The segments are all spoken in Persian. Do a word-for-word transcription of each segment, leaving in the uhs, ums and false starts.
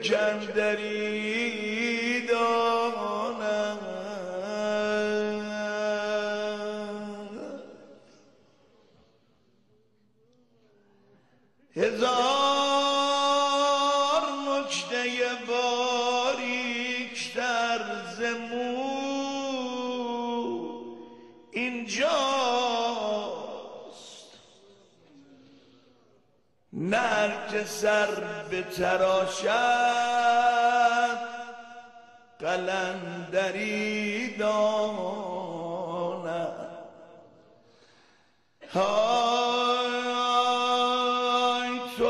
سکندری دانم. هزار نکته باریکتر ز مو اینجاست، نه هر که سر بتراشد قلندری داند. های تو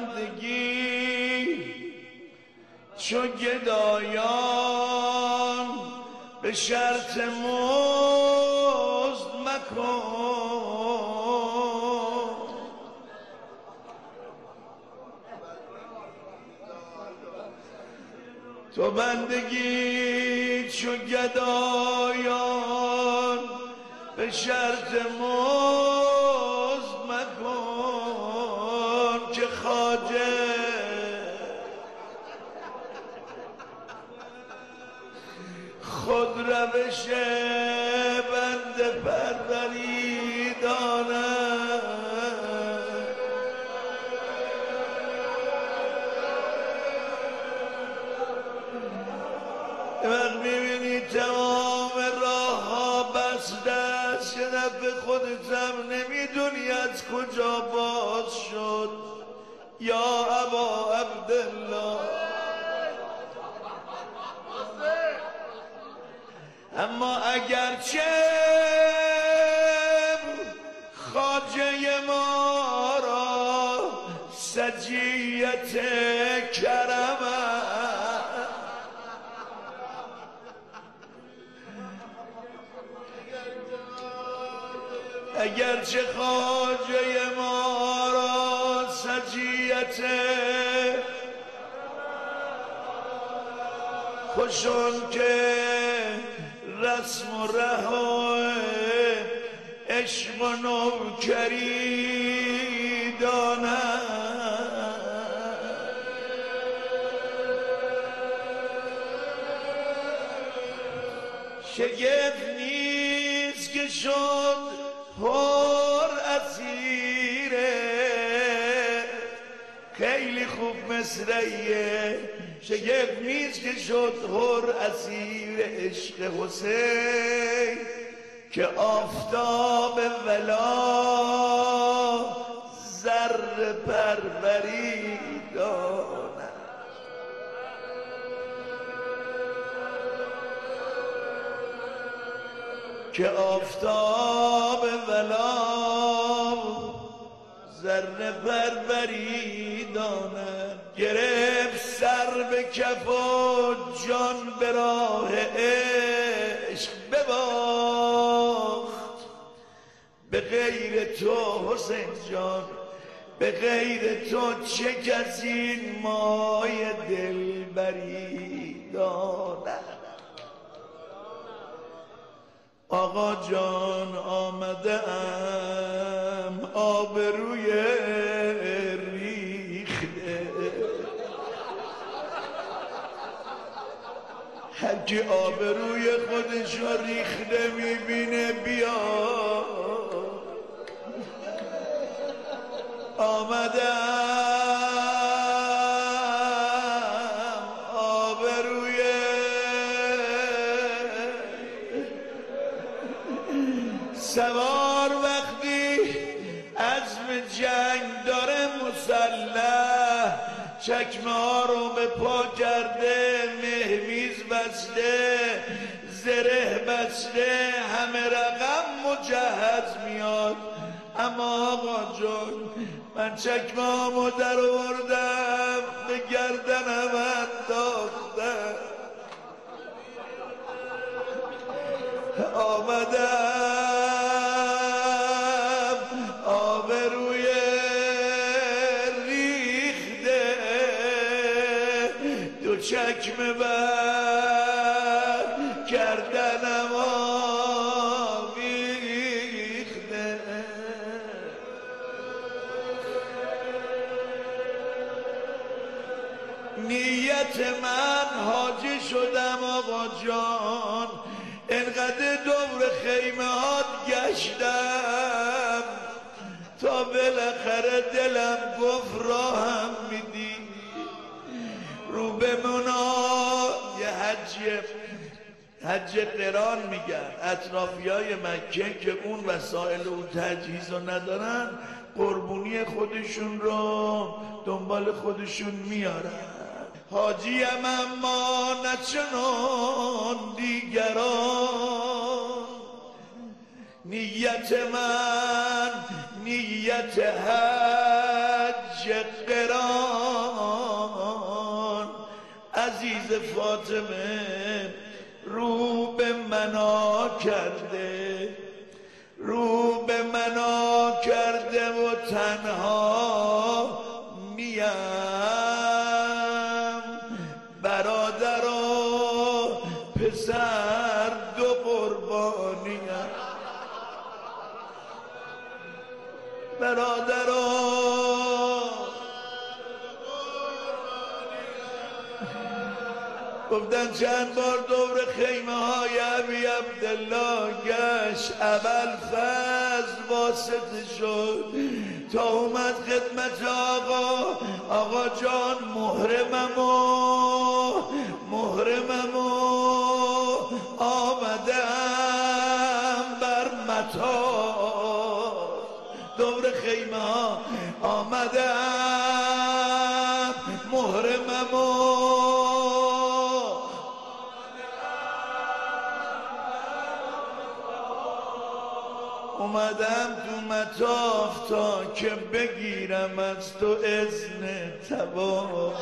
بندگی چو گدایان به شرط مزد مکن. تو بندگی چو گدایان به شرط مزد مکن که خواجه خود روش بنده پروری داند. وقت میبینی تمام راه ها بسته است که نفع خودتم نمیدونی از کجا باز شد. یا ابا عبدالله، اما اگرچه خواجه ما را سجیت کرم اگرچه خواجه ما را سجیت خوشون که رسم و رها عشق و نوکری داند. شگفت نیست که شد پر اسیره، خیلی خوب مصرعیه. شگفت نیست که شد پر اسیر عشق حسین که آفتاب ولا ذره پروری داند. که آفتاب ولا ذره پروری داند. گرفت سر به کف و جان به راه عشق بباخت. به غیر تو حسین جان، به غیر تو چه کسی مای دلبری داند. آقا جان آمده ام آبروی ریخته، هر کی آبروی خودش رو ریخته میبینه بیا. آمده ام آبروی سوار وقتی عزم جنگ داره مسلح، چکمه ها رو به پا کرده، مهمیز بسته، زره بسته، همه رقم مجهز میاد. اما آقا جان من چکمه هامو در آوردم به گردنم انداختم، آمدم آبروی ریخته، دو چکمه بر گردنم آویخته. نیت من حاجی شدم آقا جان، انقدر دور خیمه هات گشتم تا بالاخره دلم گفت راهم میدی رو به منا. یه حجیه حج قران میگن، اطرافیای مکه که اون وسایل اون تجهیز رو ندارن قربونی خودشون رو دنبال خودشون میارن. حاجیم اما نچنان دیگران، نیت من نیت حج قران. عزیز فاطمه رو به منا کرده، رو به منا کرده و تنها میم. برادر و پسر دو قربانیم، برادر و گفتن چند بار دور خیمه های ابی عبدالله گشت، اول فضل واسطه شد تا اومد خدمت آقا. آقا جان محرممو محرممو آمدم بر مطار، دور خیمه ها آمدم محرممو اومدم تو مطاف تا که بگیرم از تو اذن طواف.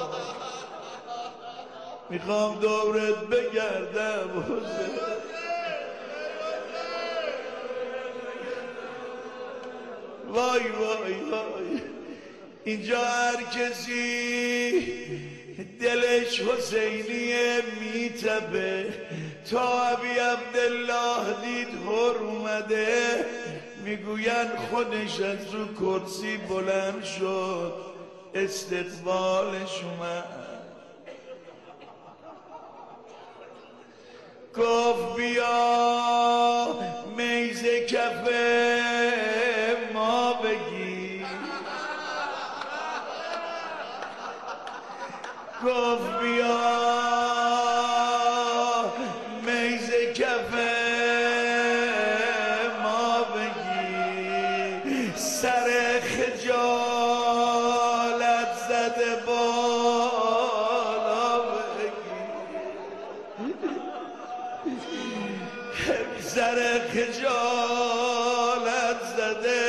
میخوام دورت بگردم حسین، وای وای وای. اینجا هر کسی دلش حسینیه میتبه، تا ابی عبدالله دید هر اومده میگوین خودش از رو کرسی بلند شد استقبالش اومد. گفت بیا میزه کف ما بگی، گفت بیا میزه کف ما بگی، سر خجالت زده بالا بگی، سر خجالت زده.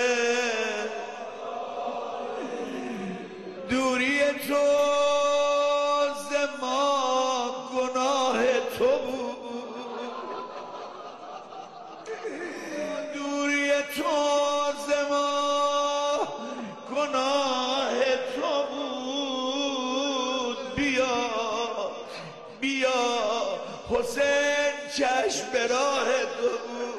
دوری تو ز ما گناه تو بود، دوری تو ز ما گناه تو بود. بیا بیا حسین چشم به راه تو بود.